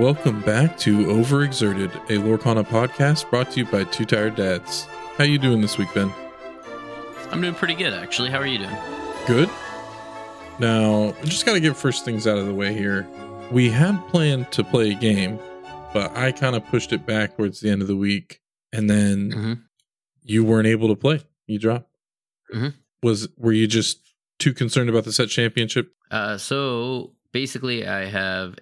Welcome back to Overexerted, a Lorcana podcast brought to you by Two Tired Dads. How you doing this week, Ben? I'm doing pretty good, actually. How are you doing? Good. Now, I just got to get first things out of the way here. We had planned to play a game, but I kind of pushed it back towards the end of the week, and then you weren't able to play. You dropped. Were you just too concerned about the set championship? So basically, I have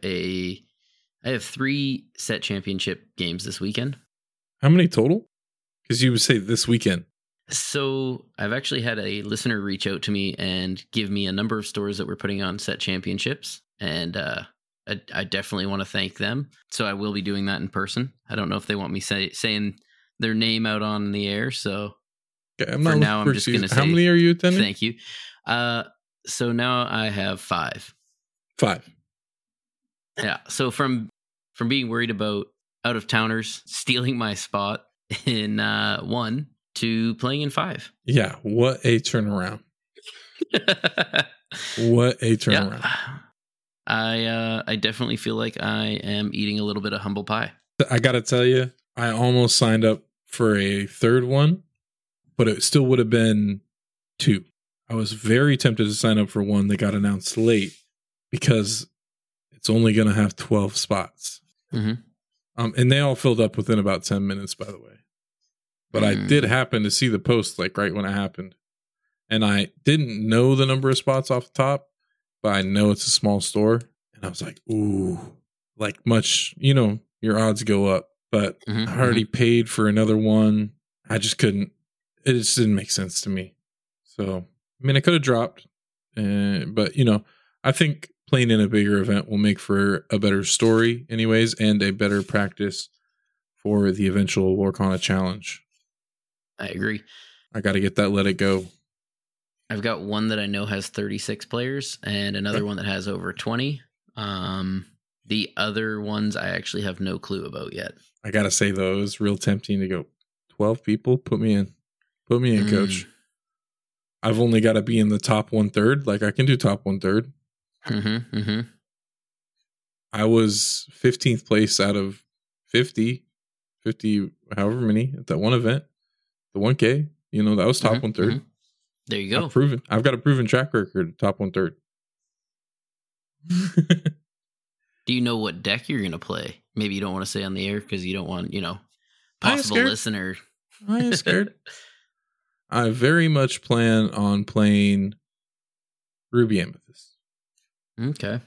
3 set championship games this weekend. How many total? Because you would say this weekend. So I've actually had a listener reach out to me and give me a number of stores that we're putting on set championships. And I definitely want to thank them. So I will be doing that in person. I don't know if they want me saying their name out on the air. So okay, for now, I'm just going to say, how many are you attending? Thank you. So now I have 5. 5. Yeah. So from being worried about out-of-towners stealing my spot in 1 to playing in 5. Yeah. What a turnaround. What a turnaround. Yeah. I definitely feel like I am eating a little bit of humble pie. I got to tell you, I almost signed up for a third one, but it still would have been 2. I was very tempted to sign up for one that got announced late because it's only going to have 12 spots. And they all filled up within about 10 minutes, by the way. But I did happen to see the post like right when it happened. And I didn't know the number of spots off the top, but I know it's a small store. And I was like, ooh, like much, your odds go up. But I already paid for another one. I just couldn't. It just didn't make sense to me. So, I mean, I could have dropped. But, I think playing in a bigger event will make for a better story anyways, and a better practice for the eventual Lorcana challenge. I agree. I got to get that Let It Go. I've got one that I know has 36 players and another one that has over 20. The other ones I actually have no clue about yet. I got to say, though, it was real tempting to go, 12 people? Put me in. Put me in, coach. I've only got to be in the top 1/3. Like, I can do top 1/3. I was 15th place out of 50, however many at that one event, the 1K, that was top 1/3. There you go. I've got a proven track record, top 1/3. Do you know what deck you're going to play? Maybe you don't want to say on the air because you don't want, possible listener. I ain't scared. I very much plan on playing Ruby Amethyst. Okay.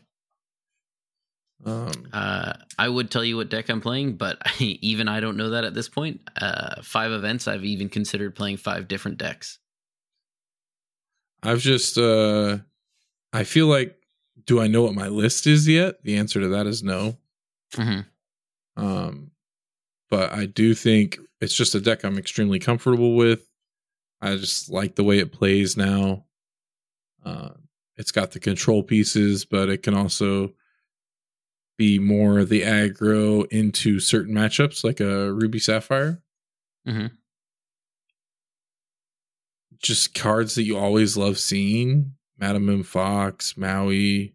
I would tell you what deck I'm playing, but even I don't know that at this point. 5 events, I've even considered playing 5 different decks. I've just, I feel like, do I know what my list is yet? The answer to that is no. But I do think it's just a deck I'm extremely comfortable with. I just like the way it plays now. It's got the control pieces, but it can also be more of the aggro into certain matchups, like a Ruby Sapphire. Just cards that you always love seeing. Madam M. Fox, Maui.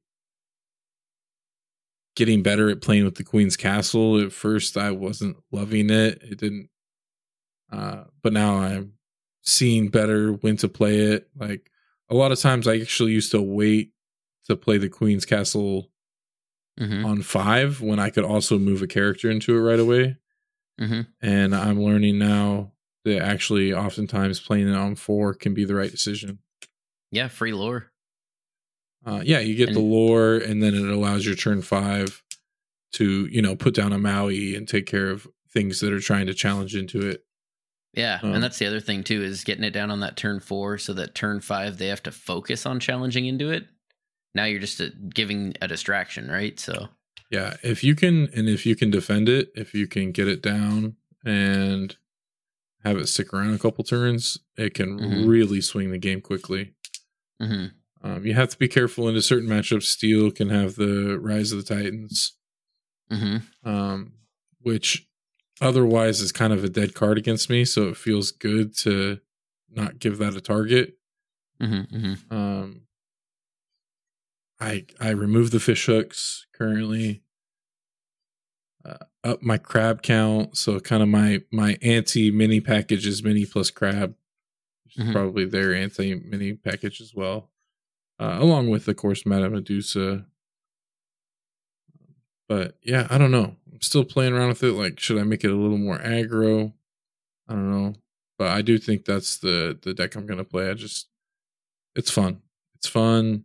Getting better at playing with the Queen's Castle. At first, I wasn't loving it. It didn't. But now I'm seeing better when to play it. Like, a lot of times I actually used to wait to play the Queen's Castle on 5 when I could also move a character into it right away. And I'm learning now that actually oftentimes playing it on 4 can be the right decision. Yeah, free lore. You get the lore, and then it allows your turn 5 to, put down a Maui and take care of things that are trying to challenge into it. Yeah, and that's the other thing, too, is getting it down on that turn 4 so that turn 5, they have to focus on challenging into it. Now you're just giving a distraction, right? So yeah, if you can defend it, if you can get it down and have it stick around a couple turns, it can really swing the game quickly. You have to be careful into certain matchups. Steel can have the Rise of the Titans, which otherwise is kind of a dead card against me, so it feels good to not give that a target. I remove the fish hooks currently. up my crab count. So kind of my anti mini package is mini plus crab, which is probably their anti mini package as well. Along with, of course, Madame Medusa. But yeah, I don't know. I'm still playing around with it. Like, should I make it a little more aggro? I don't know. But I do think that's the deck I'm going to play. It's fun. It's fun.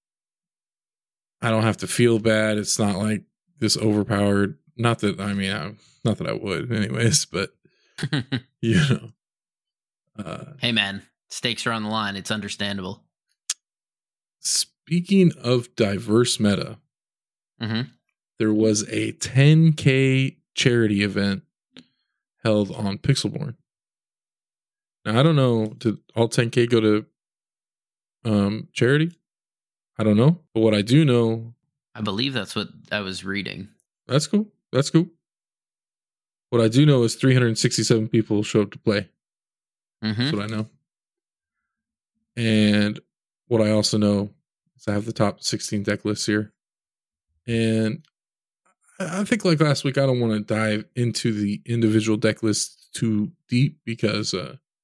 I don't have to feel bad. It's not like this overpowered. Not that I would anyways, but you know. Hey man, stakes are on the line. It's understandable. Speaking of diverse meta, there was a 10K charity event held on Pixelborn. Now I don't know, did all 10K go to charity? I don't know, but what I do know, I believe that's what I was reading. That's cool. That's cool. What I do know is 367 people show up to play. That's what I know. And what I also know is I have the top 16 deck lists here. And I think like last week, I don't want to dive into the individual deck lists too deep because,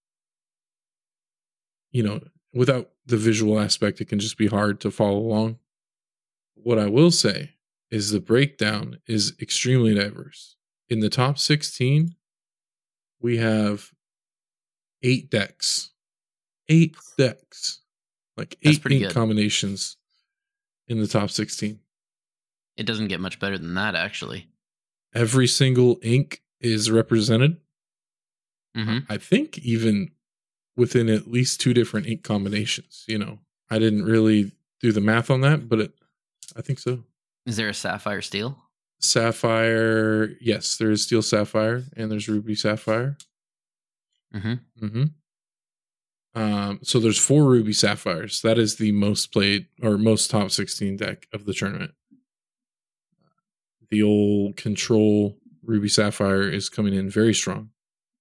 without the visual aspect, it can just be hard to follow along. What I will say is the breakdown is extremely diverse. In the top 16, we have 8 decks. 8 decks. Like 8 ink combinations in the top 16. It doesn't get much better than that, actually. Every single ink is represented. I think even within at least 2 different ink combinations. I didn't really do the math on that, but I think so. Is there a Sapphire Steel? Sapphire, yes, there is Steel Sapphire and there's Ruby Sapphire. So there's 4 Ruby Sapphires. That is the most played or most top 16 deck of the tournament. The old Control Ruby Sapphire is coming in very strong.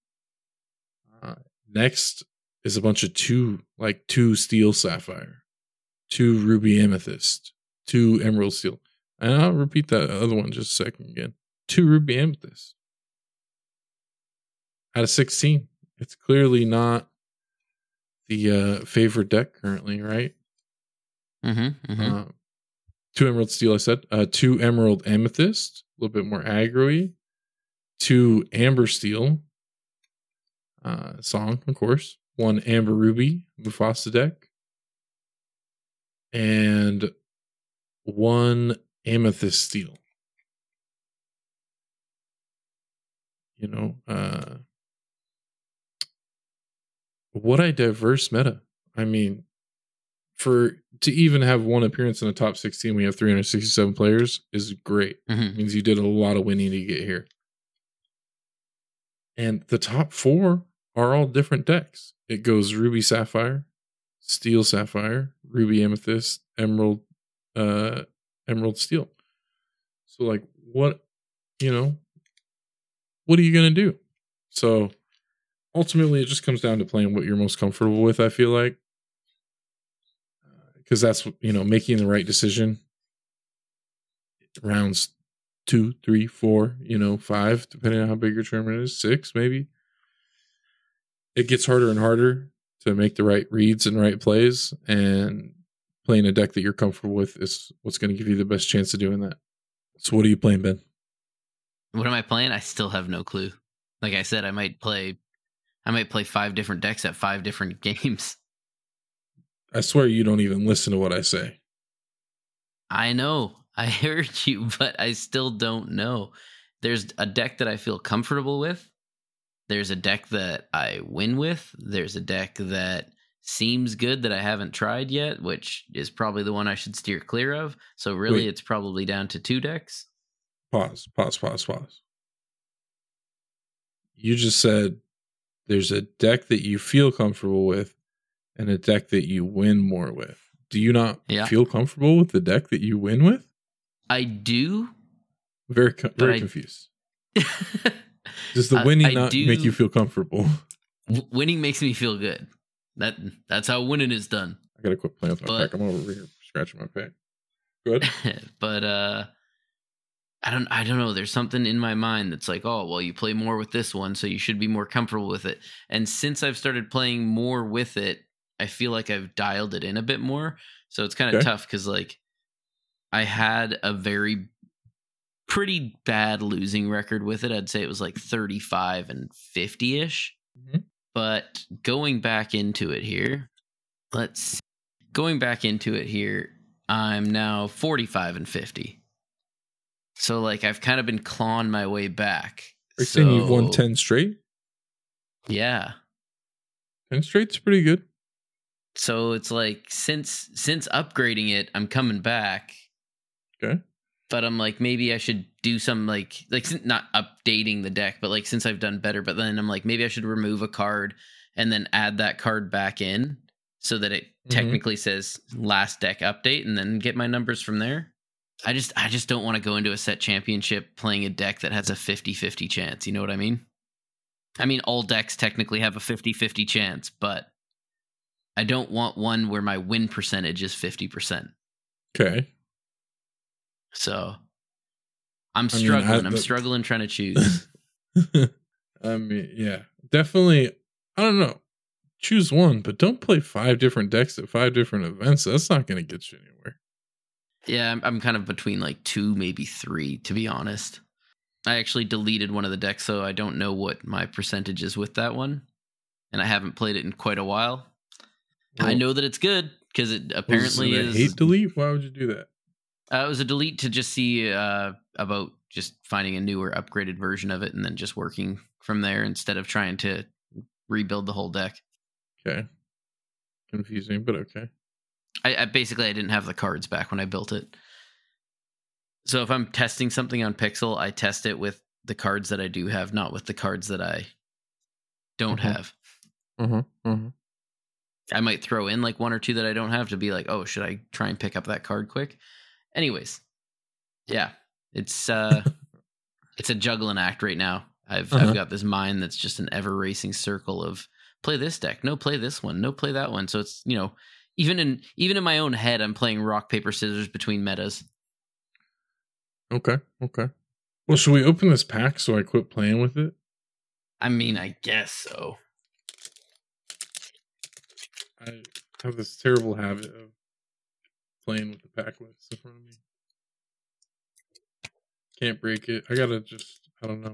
Next is a bunch of 2 Steel Sapphire, 2 Ruby Amethyst, 2 Emerald Steel. And I'll repeat that other one just a second again. 2 Ruby Amethyst. Out of 16. It's clearly not the favorite deck currently, right? 2 Emerald Steel, I said. 2 Emerald Amethyst, a little bit more aggro-y. 2 Amber Steel. Song, of course. 1 Amber Ruby, Mufasa deck. And 1 Amethyst Steel. What a diverse meta. I mean, to even have 1 appearance in the top 16, we have 367 players is great. It means you did a lot of winning to get here. And the top 4 are all different decks. It goes Ruby Sapphire, Steel Sapphire, Ruby Amethyst, Emerald Steel. So like what are you going to do? So ultimately it just comes down to playing what you're most comfortable with, I feel like. Because that's, making the right decision. Rounds 2, 3, 4, 5, depending on how big your tournament is, 6 maybe. It gets harder and harder to make the right reads and right plays, and playing a deck that you're comfortable with is what's going to give you the best chance of doing that. So what are you playing, Ben? What am I playing? I still have no clue. Like I said, I might play 5 different decks at 5 different games. I swear you don't even listen to what I say. I know. I heard you, but I still don't know. There's a deck that I feel comfortable with. There's a deck that I win with. There's a deck that seems good that I haven't tried yet, which is probably the one I should steer clear of. So really, it's probably down to 2 decks. Pause. You just said there's a deck that you feel comfortable with and a deck that you win more with. Do you not feel comfortable with the deck that you win with? I do. Very confused. Does the winning not make you feel comfortable? Winning makes me feel good. That's how winning is done. I gotta quit playing with my pack. I'm over here scratching my pack. Good. But I don't know. There's something in my mind that's like, oh, well, you play more with this one, so you should be more comfortable with it. And since I've started playing more with it, I feel like I've dialed it in a bit more. So it's kind of tough because like I had a pretty bad losing record with it. I'd say it was like 35 and 50-ish. Mm-hmm. But going back into it here, I'm now 45 and 50. So, like, I've kind of been clawing my way back. Are you saying you've won 10 straight? Yeah. 10 straight's pretty good. So, it's like, since upgrading it, I'm coming back. Okay. But I'm like, maybe I should do some, like not updating the deck, but, like, since I've done better. But then I'm like, maybe I should remove a card and then add that card back in so that it technically says last deck update and then get my numbers from there. I just don't want to go into a set championship playing a deck that has a 50-50 chance. You know what I mean? I mean, all decks technically have a 50-50 chance, but I don't want one where my win percentage is 50%. Okay. So I'm struggling. I'm struggling trying to choose. I mean, yeah, definitely. I don't know. Choose one, but don't play 5 different decks at 5 different events. That's not going to get you anywhere. Yeah, I'm kind of between like 2, maybe 3, to be honest. I actually deleted one of the decks, so I don't know what my percentage is with that one. And I haven't played it in quite a while. Well, I know that it's good, because it apparently is... hate delete? Why would you do that? It was a delete to just see about just finding a newer, upgraded version of it, and then just working from there instead of trying to rebuild the whole deck. Okay. Confusing, but okay. I basically I didn't have the cards back when I built it. So if I'm testing something on Pixel, I test it with the cards that I do have, not with the cards that I don't have. I might throw in like 1 or 2 that I don't have to be like, oh, should I try and pick up that card quick? Anyways, yeah, it's a juggling act right now. I've got this mind that's just an ever racing circle of play this deck, no, play this one, no, play that one. So it's, you know, even in my own head, I'm playing rock, paper, scissors between metas. Okay. Well, should we open this pack so I quit playing with it? I mean, I guess so. I have this terrible habit of playing with the pack lists in front of me. Can't break it. I don't know.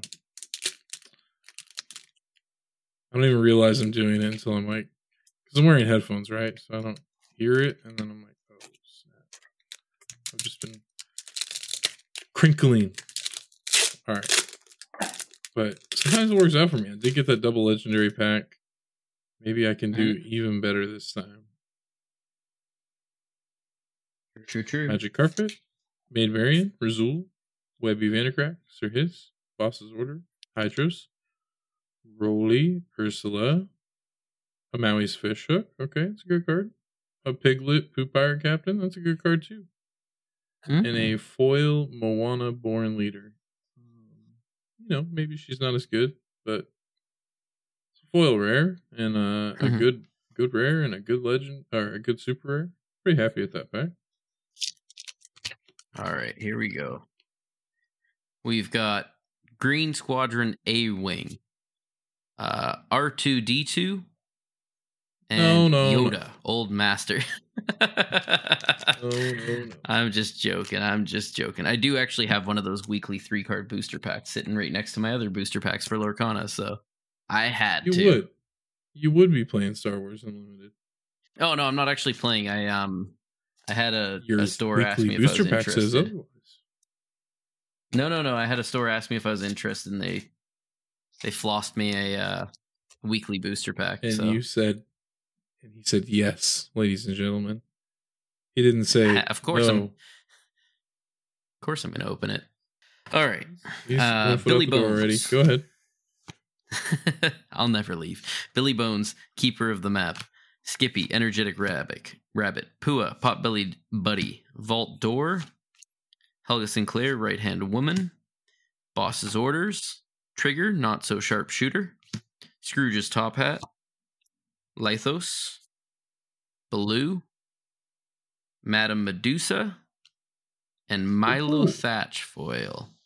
I don't even realize I'm doing it until I'm like, because I'm wearing headphones, right? So I don't hear it, and then I'm like, oh, snap. I've just been crinkling. All right. But sometimes it works out for me. I did get that double legendary pack. Maybe I can do even better this time. True. Magic Carpet, Maid Marian, Razul, Webby Vandercrack, Sir Hiss, Boss's Order, Hydros, Roly, Ursula, a Maui's Fish Hook. Okay, that's a good card. A Piglet, Poop Pirate Captain. That's a good card too. And a foil Moana Born Leader. You know, maybe she's not as good, but it's a foil rare and a good rare and a good legend or a good super rare. Pretty happy with that pack. All right, here we go. We've got Green Squadron A-Wing, R2-D2, and Yoda, Old Master. No. I'm just joking. I do actually have one of those weekly 3-card booster packs sitting right next to my other booster packs for Lorcana, so I had to. You would be playing Star Wars Unlimited. Oh, no, I'm not actually playing. I had a store ask me if I was booster pack says otherwise. No. I had a store ask me if I was interested, and they flossed me a weekly booster pack. And he said yes, ladies and gentlemen. He didn't say of course. No. Of course, I'm going to open it. All right, Billy Bones. Already. Go ahead. I'll never leave. Billy Bones, keeper of the map. Skippy, energetic rabbit. Pua, pot-bellied buddy. Vault Door. Helga Sinclair, right-hand woman. Boss's Orders. Trigger, not so sharp shooter. Scrooge's top hat. Lythos. Baloo. Madame Medusa. And Milo Thatch foil.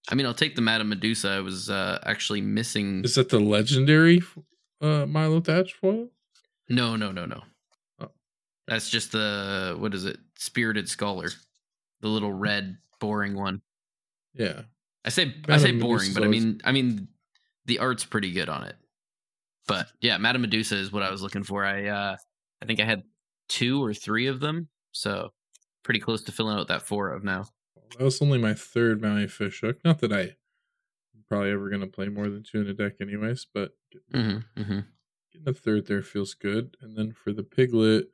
I mean, I'll take the Madame Medusa. I was actually missing. Is that the legendary Milo Thatch foil? No. Oh. That's just the, what is it? Spirited Scholar. The little red, boring one. Yeah. I say Madame boring, Medusa's but I mean, the art's pretty good on it. But yeah, Madame Medusa is what I was looking for. I think I had 2 or 3 of them, so pretty close to filling out that 4 of now. That was only my third Maui Fish Hook. Not that I'm probably ever going to play more than 2 in a deck anyways, but getting a third there feels good. And then for the Piglet,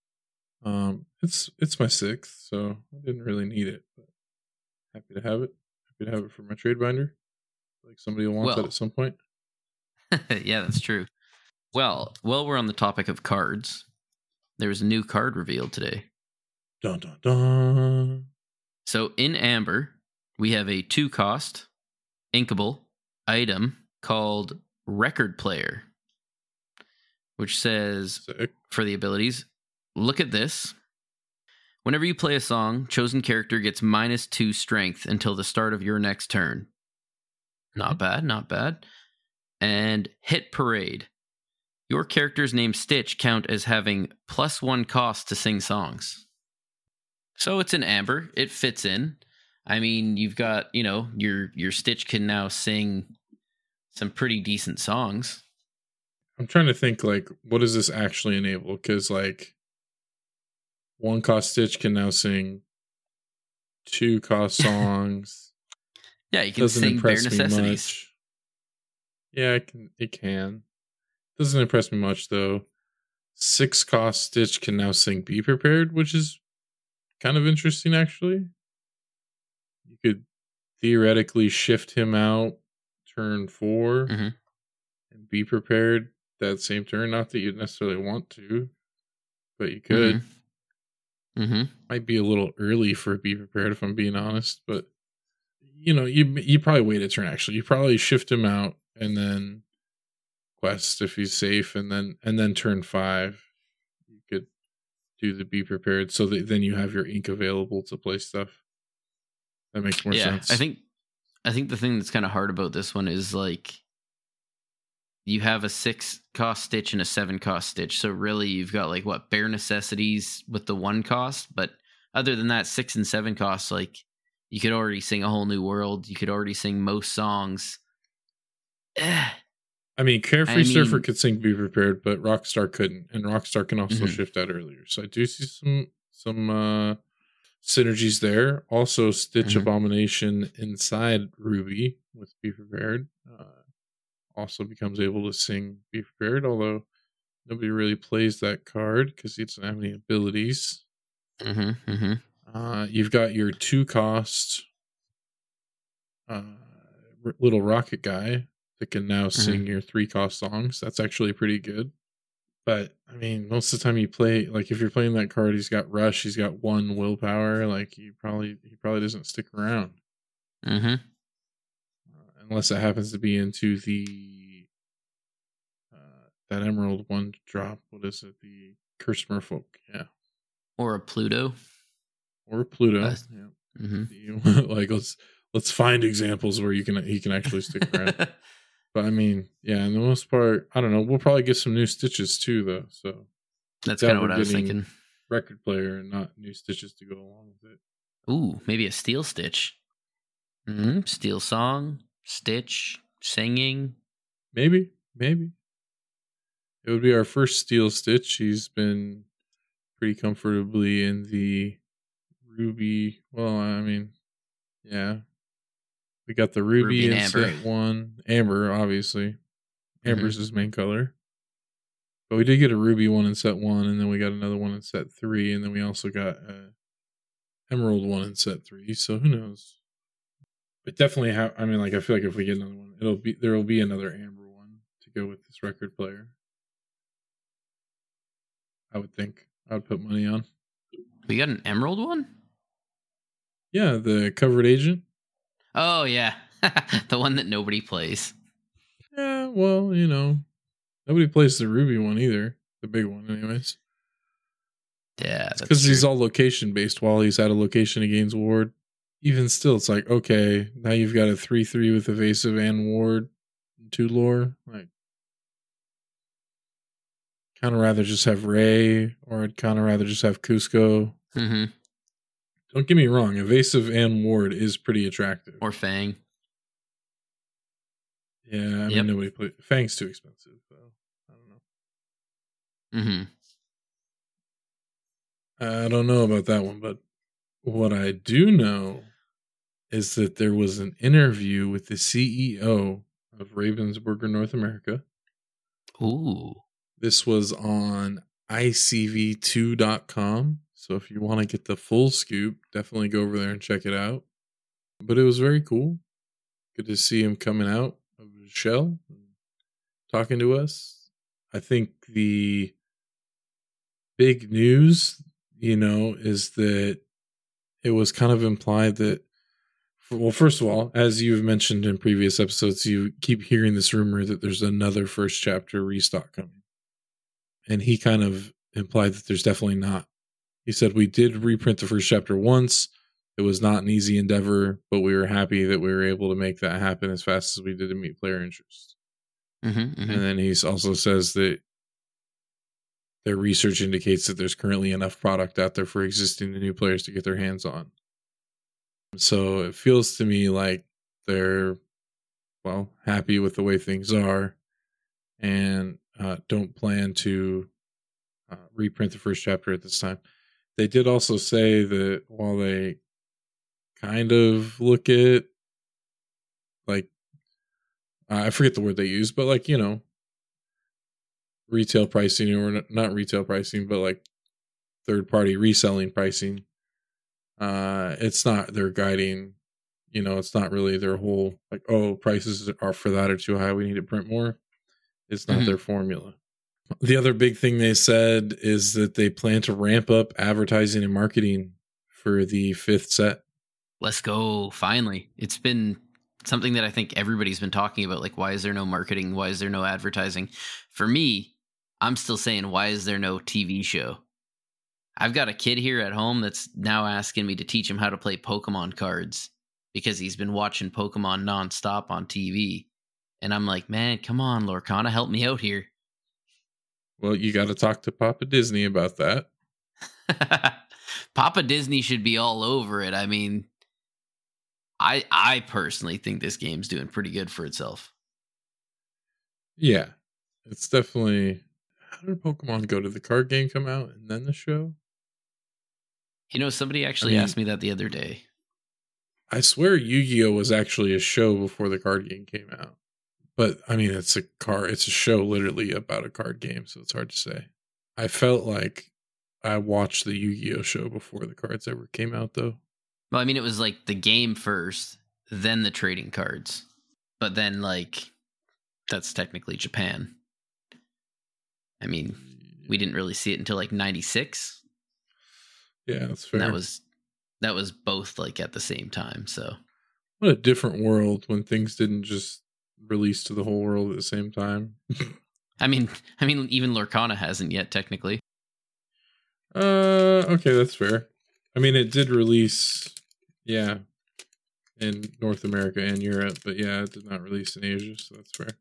it's my 6th, so I didn't really need it, but happy to have it. Happy to have it for my trade binder. Like somebody will want that at some point. Yeah, that's true. Well, while we're on the topic of cards, there was a new card revealed today. Dun dun dun. So in Amber, we have a 2-cost inkable item called Record Player, which says, Sick. for the abilities, look at this. Whenever you play a song, chosen character gets -2 strength until the start of your next turn. Not bad, not bad. And Hit Parade. Your character's name Stitch count as having +1 cost to sing songs. So it's an Amber. It fits in. I mean, you've got, your Stitch can now sing some pretty decent songs. I'm trying to think, like, what does this actually enable? Because, like, 1 cost Stitch can now sing 2 cost songs. Yeah, you can sing Bare Necessities. Yeah, it can. Doesn't impress me much, though. 6 cost Stitch can now sing Be Prepared, which is kind of interesting, actually. You could theoretically shift him out turn 4 and Be Prepared that same turn. Not that you'd necessarily want to, but you could. Might be a little early for Be Prepared, if I'm being honest, but you probably wait a turn. Actually, you probably shift him out and then quest if he's safe, and then turn 5 you could do the Be Prepared, so that then you have your ink available to play stuff. That makes more sense. I think the thing that's kind of hard about this one is, like, you have a 6 cost Stitch and a 7 cost Stitch, so really you've got, like, what, Bare Necessities with the 1 cost, but other than that, 6 and 7 costs, like, you could already sing A Whole New World, you could already sing most songs. I mean, Carefree Surfer could sing Be Prepared, but Rockstar couldn't, and Rockstar can also shift out earlier. So I do see some synergies there. Also, Stitch Abomination inside Ruby with Be Prepared also becomes able to sing Be Prepared, although nobody really plays that card because he doesn't have any abilities. You've got your 2 cost little rocket guy that can now sing your 3 cost songs. That's actually pretty good. But I mean, most of the time you play, like, if you're playing that card, he's got Rush, he's got 1 willpower. Like, he probably doesn't stick around. Unless it happens to be into the that Emerald 1 drop. What is it? The Cursed Merfolk. Yeah. Or a Pluto. Yeah. Like, let's find examples where he can actually stick around. But I mean, yeah, in the most part, I don't know. We'll probably get some new Stitches too, though. So that's kind of what I was thinking. Record Player and not new Stitches to go along with it. Ooh, maybe a Steel Stitch. Steel Song, Stitch, singing. Maybe. It would be our first Steel Stitch. He's been pretty comfortably in the Ruby. Well, I mean, yeah. We got the Ruby in Amber. set 1. Amber, obviously. Amber's his main color. But we did get a Ruby one in set 1, and then we got another one in set 3, and then we also got a Emerald one in set 3. So who knows? But definitely, I feel like if we get another one, there will be another Amber one to go with this Record Player. I would think. I would put money on. We got an Emerald one? Yeah, the Covered Agent. Oh, yeah. The one that nobody plays. Yeah, well, nobody plays the Ruby one either. The big one, anyways. Yeah, that's because he's all location based. While he's at a location, he gains ward. even still, it's like, okay, now you've got a 3/3 with Evasive and Ward, 2 lore. Like, kind of rather just have Ray, or I'd kind of rather just have Cusco. Mm-hmm. Don't get me wrong, Evasive and Ward is pretty attractive. Or Fang. Yeah, I mean, nobody plays. Fang's too expensive, so I don't know. Mm-hmm. I don't know about that one, but what I do know is that there was an interview with the CEO of Ravensburger North America. Ooh. This was on icv2.com. So if you want to get the full scoop, definitely go over there and check it out. But it was very cool. Good to see him coming out of his shell and talking to us. I think the big news, is that it was kind of implied that, well, first of all, as you've mentioned in previous episodes, you keep hearing this rumor that there's another first chapter restock coming. And he kind of implied that there's definitely not. He said, we did reprint the first chapter once. It was not an easy endeavor, but we were happy that we were able to make that happen as fast as we did to meet player interest. Mm-hmm, mm-hmm. And then he also says that their research indicates that there's currently enough product out there for existing and new players to get their hands on. So it feels to me like they're, happy with the way things are and don't plan to reprint the first chapter at this time. They did also say that while they kind of look at, like, I forget the word they use, but like, retail pricing, or not retail pricing, but like third-party reselling pricing, it's not their guiding, it's not really their whole, like, oh, prices are for that are too high, we need to print more. It's not their formula. The other big thing they said is that they plan to ramp up advertising and marketing for the 5th set. Let's go. Finally. It's been something that I think everybody's been talking about. Like, why is there no marketing? Why is there no advertising? For me, I'm still saying, why is there no TV show? I've got a kid here at home that's now asking me to teach him how to play Pokemon cards because he's been watching Pokemon nonstop on TV. And I'm like, man, come on, Lorcana, help me out here. Well, you got to talk to Papa Disney about that. Papa Disney should be all over it. I mean, I personally think this game's doing pretty good for itself. Yeah, it's definitely. How did Pokemon Go? Did the card game come out and then the show? Somebody actually asked me that the other day. I swear Yu-Gi-Oh was actually a show before the card game came out. But I mean, it's a show literally about a card game, so it's hard to say. I felt like I watched the Yu-Gi-Oh show before the cards ever came out, though. Well, I mean, it was like the game first, then the trading cards. But then, like, that's technically Japan. I mean, we didn't really see it until like 96. Yeah, that's fair. And that was both like at the same time. So what a different world when things didn't just release to the whole world at the same time. I mean, even Lorcana hasn't yet, technically. Okay, that's fair. I mean, it did release, yeah, in North America and Europe, but yeah, it did not release in Asia, so that's fair.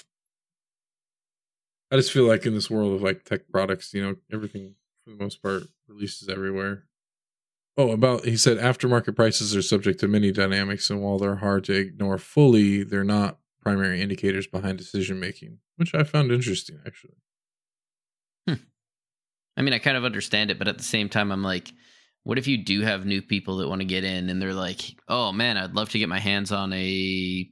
I just feel like in this world of like tech products, everything for the most part releases everywhere. He said aftermarket prices are subject to many dynamics, and while they're hard to ignore fully, they're not primary indicators behind decision making, which I found interesting, actually. I mean, I kind of understand it, but at the same time, I'm like, what if you do have new people that want to get in and they're like, oh man, I'd love to get my hands on a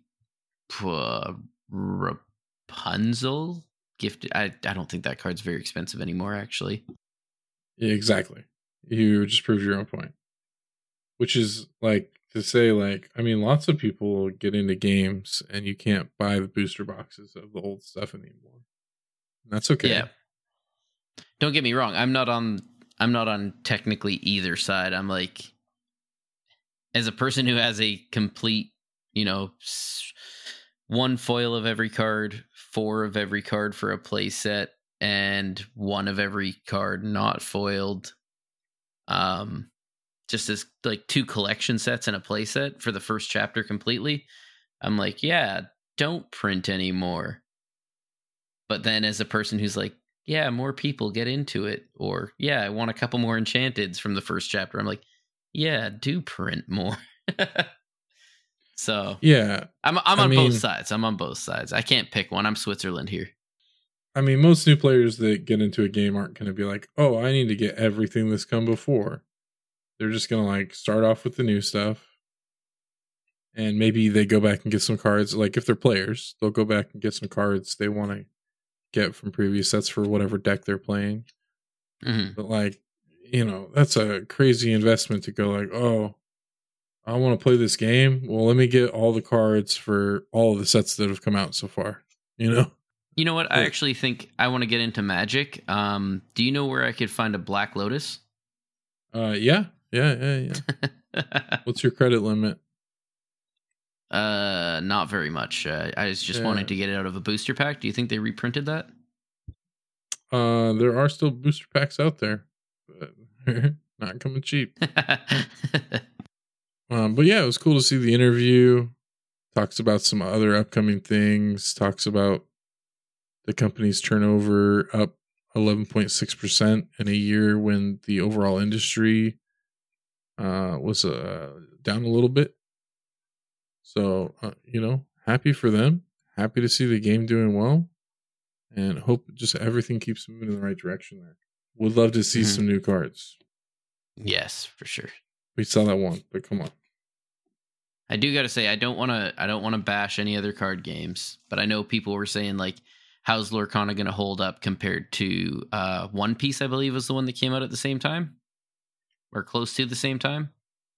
Rapunzel gifted. I don't think that card's very expensive anymore, actually. Yeah, exactly. You just prove your own point. Which is like to say, like, I mean, lots of people get into games and you can't buy the booster boxes of the old stuff anymore. And that's okay. Yeah. Don't get me wrong. I'm not on technically either side. I'm like, as a person who has a complete, one foil of every card, 4 of every card for a play set, and 1 of every card not foiled. just as like 2 collection sets and a play set for the first chapter completely, I'm like, yeah, don't print anymore. But then as a person who's like, yeah, more people get into it, or yeah, I want a couple more enchanteds from the first chapter, I'm like, yeah, do print more. So Yeah. I'm on both sides. I'm on both sides. I can't pick one. I'm Switzerland here. I mean, most new players that get into a game aren't going to be like, oh, I need to get everything that's come before. They're just going to like start off with the new stuff. And maybe they go back and get some cards. Like if they're players, they'll go back and get some cards they want to get from previous sets for whatever deck they're playing. Mm-hmm. But like, you know, that's a crazy investment to go like, oh, I want to play this game. Well, let me get all the cards for all of the sets that have come out so far. You know? You know what? I actually think I want to get into Magic. Do you know where I could find a Black Lotus? Yeah. What's your credit limit? Not very much. I was just wanting to get it out of a booster pack. Do you think they reprinted that? There are still booster packs out there, but not coming cheap. But yeah, it was cool to see the interview. Talks about some other upcoming things. Talks about the company's turnover up 11.6% in a year when the overall industry was down a little bit. So, you know, happy for them. Happy to see the game doing well. And hope just everything keeps moving in the right direction there. Would love to see some new cards. Yes, for sure. We saw that one, but come on. I do got to say, I don't want to bash any other card games, but I know people were saying like, how's Lorcana going to hold up compared to One Piece? I believe was the one that came out at the same time, or close to the same time.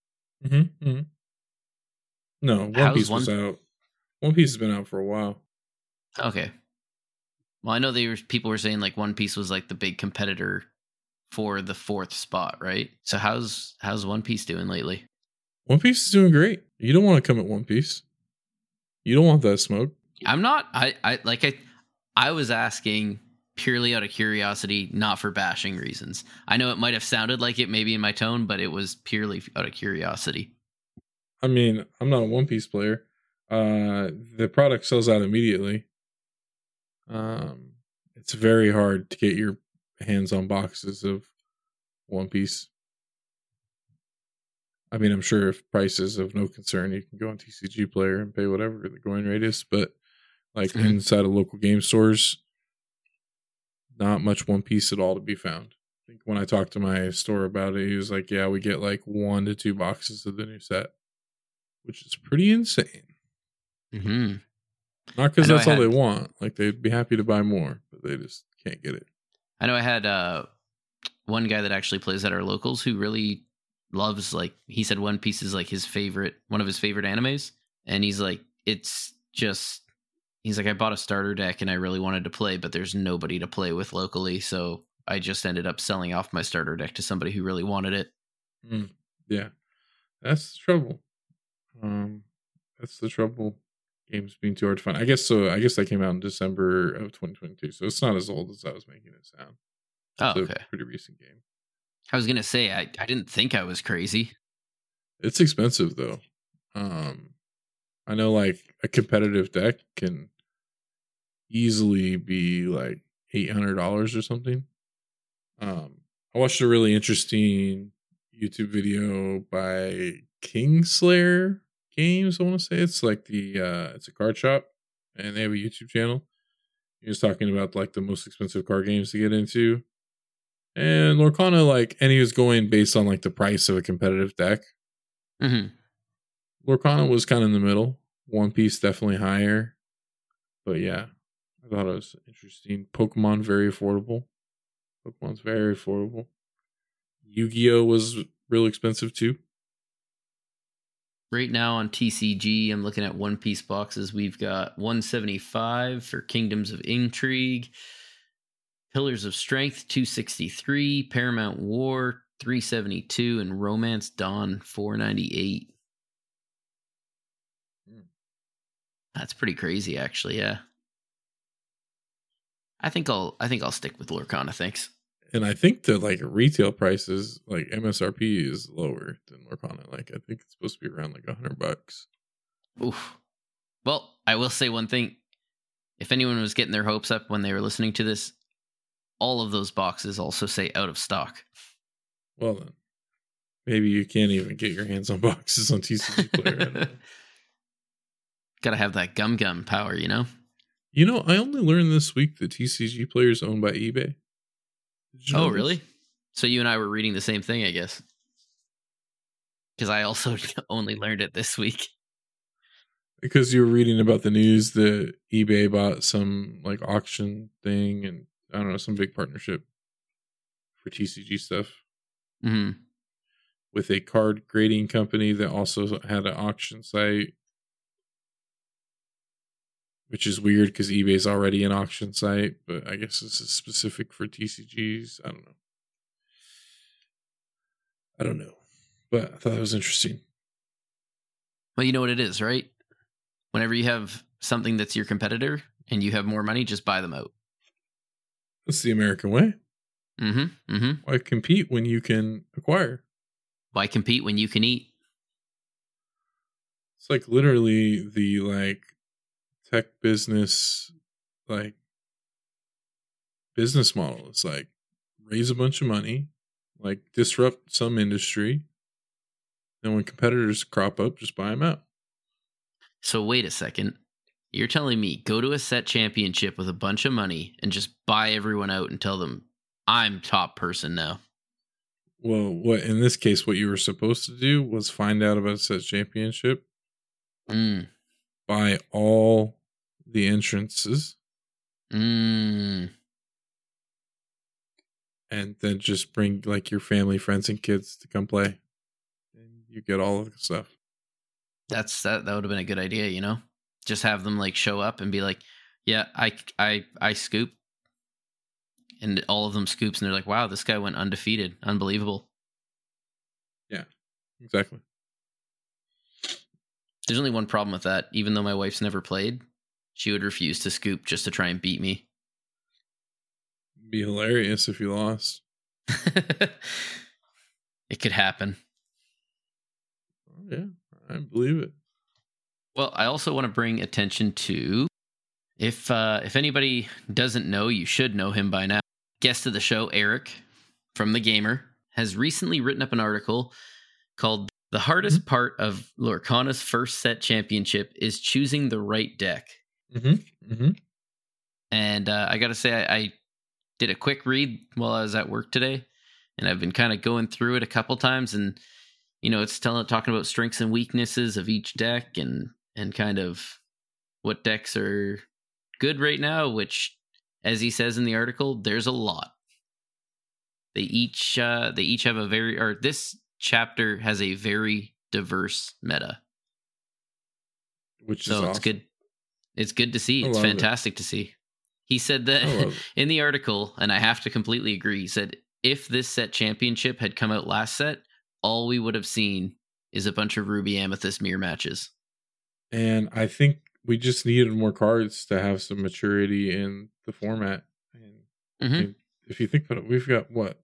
No, One Piece was out. One Piece has been out for a while. Okay. Well, I know people were saying like One Piece was like the big competitor for the 4th spot, right? So how's One Piece doing lately? One Piece is doing great. You don't want to come at One Piece. You don't want that smoke. I'm not. I was asking purely out of curiosity, not for bashing reasons. I know it might have sounded like it maybe in my tone, but it was purely out of curiosity. I mean, I'm not a One Piece player. The product sells out immediately. It's very hard to get your hands on boxes of One Piece. I mean, I'm sure if price is of no concern, you can go on TCG Player and pay whatever the going rate is. But like inside of local game stores, not much One Piece at all to be found. I think when I talked to my store about it, he was like, yeah, we get like 1 to 2 boxes of the new set, which is pretty insane. Mm-hmm. Not because that's all they want. Like, they'd be happy to buy more, but they just can't get it. I know I had one guy that actually plays at our locals who really loves, like, he said One Piece is like one of his favorite animes. And he's like, he's like, I bought a starter deck and I really wanted to play, but there's nobody to play with locally. So I just ended up selling off my starter deck to somebody who really wanted it. Yeah. That's the trouble. That's the trouble. Games being too hard to find. I guess so. I guess that came out in December of 2022, so it's not as old as I was making it sound. Oh, okay. A pretty recent game. I was gonna say I didn't think I was crazy. It's expensive though. I know like a competitive deck can easily be like $800 or something. I watched a really interesting YouTube video by Kingslayer Games, I want to say. It's like it's a card shop and they have a YouTube channel. He was talking about like the most expensive card games to get into. And Lorcana, and he was going based on like the price of a competitive deck. Lorcana was kind of in the middle. One Piece definitely higher. But yeah, I thought it was interesting. Pokemon, very affordable. Pokemon's very affordable. Yu-Gi-Oh! Was real expensive too. Right now on TCG, I'm looking at One Piece boxes. We've got $175 for Kingdoms of Intrigue, Pillars of Strength $263, Paramount War $372, and Romance Dawn $498. That's pretty crazy, actually. Yeah, I think I'll stick with Lorcana. Thanks. And I think the like retail prices, like MSRP, is lower than Lorcana. Like I think it's supposed to be around like $100. Oof. Well, I will say one thing. If anyone was getting their hopes up when they were listening to this, all of those boxes also say out of stock. Well then, maybe you can't even get your hands on boxes on TCG Player. I don't know. Gotta have that gum power, you know? You know, I only learned this week that TCG Player is owned by eBay. Did you know Oh, this? really? So you and I were reading the same thing, I guess. Because I also only learned it this week. Because you were reading about the news that eBay bought some like auction thing and I don't know, some big partnership for TCG stuff Mm-hmm. with a card grading company that also had an auction site. Which is weird because eBay's already an auction site, but I guess this is specific for TCGs. I don't know. But I thought that was interesting. Well, you know what it is, right? Whenever you have something that's your competitor and you have more money, just buy them out. That's the American way. Mm-hmm. Mm-hmm. Why compete when you can acquire? Why compete when you can eat? It's like literally the like tech business like business model. It's like raise a bunch of money, like disrupt some industry, and when competitors crop up, just buy them out. So wait a second. You're telling me go to a set championship with a bunch of money and just buy everyone out and tell them I'm top person now. Well, what in this case, what you were supposed to do was find out about a set championship, buy all the entrances, and then just bring like your family, friends, and kids to come play, and you get all of the stuff. That would have been a good idea, you know? Just have them like show up and be like, yeah, I scoop. And all of them scoops and they're like, wow, this guy went undefeated. Unbelievable. Yeah, exactly. There's only one problem with that. Even though my wife's never played, she would refuse to scoop just to try and beat me. It'd be hilarious if you lost. It could happen. Oh, yeah, I believe it. Well, I also want to bring attention to, if anybody doesn't know, you should know him by now. Guest of the show, Eric from The Gamer, has recently written up an article called "The Hardest Part of Lorcana's First Set Championship is Choosing the Right Deck." And I got to say, I did a quick read while I was at work today, and I've been kind of going through it a couple times, and you know, it's talking about strengths and weaknesses of each deck, and kind of what decks are good right now, which, as he says in the article, there's a lot. They each have a this chapter has a very diverse meta, which is awesome. It's good. It's good to see. It's fantastic to see. He said that in the article, and I have to completely agree. He said if this set championship had come out last set, all we would have seen is a bunch of Ruby Amethyst mirror matches. And I think we just needed more cards to have some maturity in the format. And if you think about it, we've got what,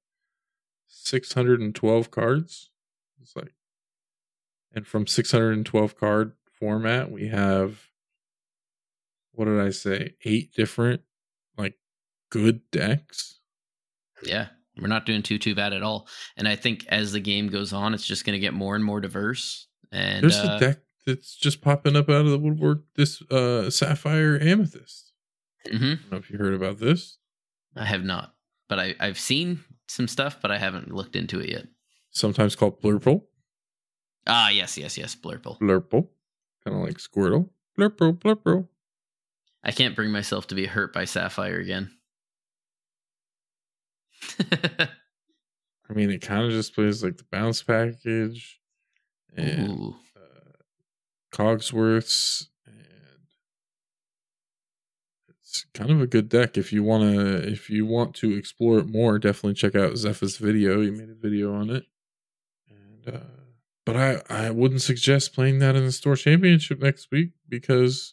612 cards? It's like, and from 612 card format, we have, what did I say? 8 different like good decks. Yeah, we're not doing too bad at all. And I think as the game goes on, it's just going to get more and more diverse. And there's a deck that's just popping up out of the woodwork, this Sapphire Amethyst. I don't know if you heard about this. I have not, but I've seen some stuff, but I haven't looked into it yet. Sometimes called Blurple. Ah, yes, Blurple. Blurple. Kind of like Squirtle. Blurple. I can't bring myself to be hurt by Sapphire again. I mean, it kind of just plays like the bounce package and Cogsworths, and it's kind of a good deck if you want to explore it more. Definitely check out Zepha's video. He made a video on it, and but I wouldn't suggest playing that in the store championship next week because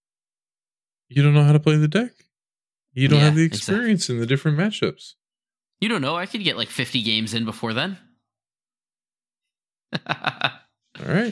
you don't know how to play the deck. You don't have the experience in the different matchups. You don't know. I could get like 50 games in before then. All right.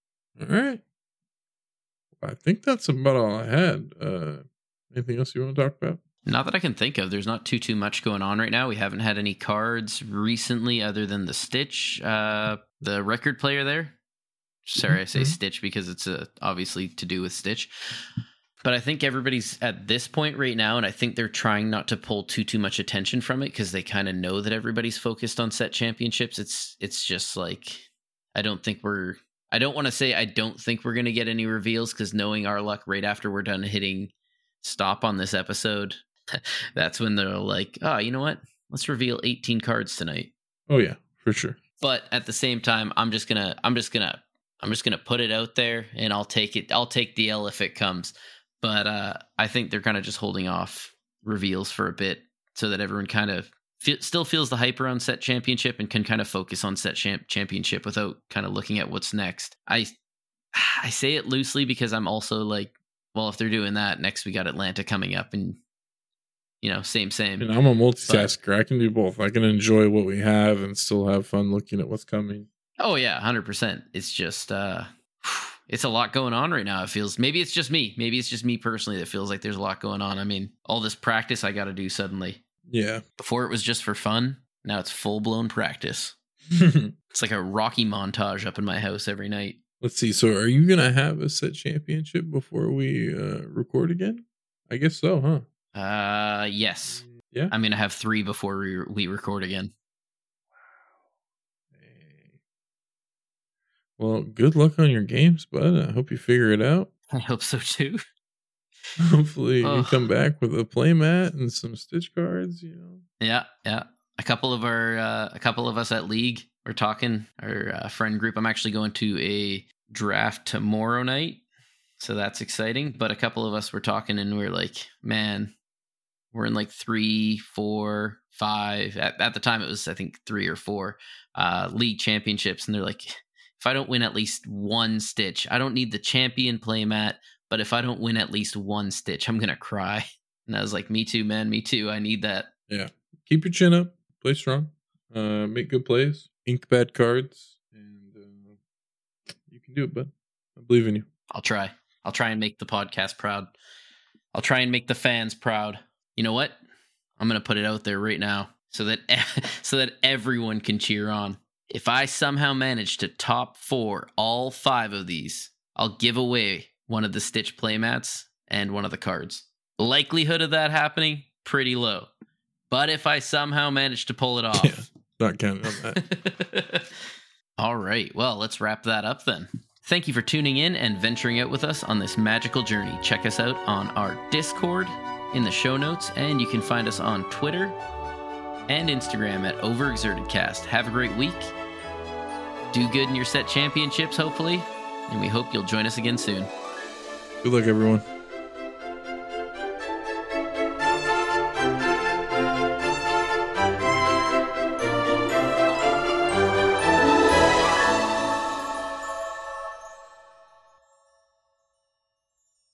I think that's about all I had. Anything else you want to talk about? Not that I can think of. There's not too much going on right now. We haven't had any cards recently other than the Stitch, the record player there. Sorry, I say Stitch because it's obviously to do with Stitch. But I think everybody's at this point right now, and I think they're trying not to pull too much attention from it because they kind of know that everybody's focused on set championships. It's just like, I don't think we're going to get any reveals because knowing our luck right after we're done hitting stop on this episode, that's when they're like, oh, you know what? Let's reveal 18 cards tonight. Oh yeah, for sure. But at the same time, I'm just gonna put it out there, and I'll take it. I'll take the L if it comes. But I think they're kind of just holding off reveals for a bit so that everyone kind of still feels the hype around set championship and can kind of focus on set championship without kind of looking at what's next. I say it loosely because I'm also like, well, if they're doing that, next we got Atlanta coming up, and same. And I'm a multitasker. I can do both. I can enjoy what we have and still have fun looking at what's coming. Oh yeah, 100%. It's just it's a lot going on right now. It feels, maybe it's just me personally that feels like there's a lot going on. I mean, all this practice I got to do suddenly. Yeah. Before it was just for fun. Now it's full blown practice. It's like a Rocky montage up in my house every night. Let's see. So are you going to have a set championship before we record again? I guess so, huh? Yes. Yeah. I'm going to have 3 before we record again. Well, good luck on your games, bud. I hope you figure it out. I hope so too. Hopefully you come back with a playmat and some Stitch cards, Yeah. A couple of us at League are talking, our friend group. I'm actually going to a draft tomorrow night, so that's exciting. But a couple of us were talking, and we're like, man, we're in like 3, 4, 5. At the time, it was I think 3 or 4 league championships, and they're like, if I don't win at least one Stitch, I don't need the champion playmat, but if I don't win at least one Stitch, I'm gonna cry. And I was like, me too, man, me too. I need that. Yeah, keep your chin up, play strong, make good plays, ink bad cards, and you can do it, bud. I believe in you. I'll try and make the podcast proud. I'll try and make the fans proud. You know what? I'm gonna put it out there right now so that everyone can cheer on. If I somehow manage to top 4 all 5 of these, I'll give away one of the Stitch playmats and one of the cards. The likelihood of that happening, pretty low. But if I somehow manage to pull it off... not counting on that. All right, well, let's wrap that up then. Thank you for tuning in and venturing out with us on this magical journey. Check us out on our Discord in the show notes, and you can find us on Twitter and Instagram at OverexertedCast. Have a great week. Do good in your set championships, hopefully. And we hope you'll join us again soon. Good luck, everyone.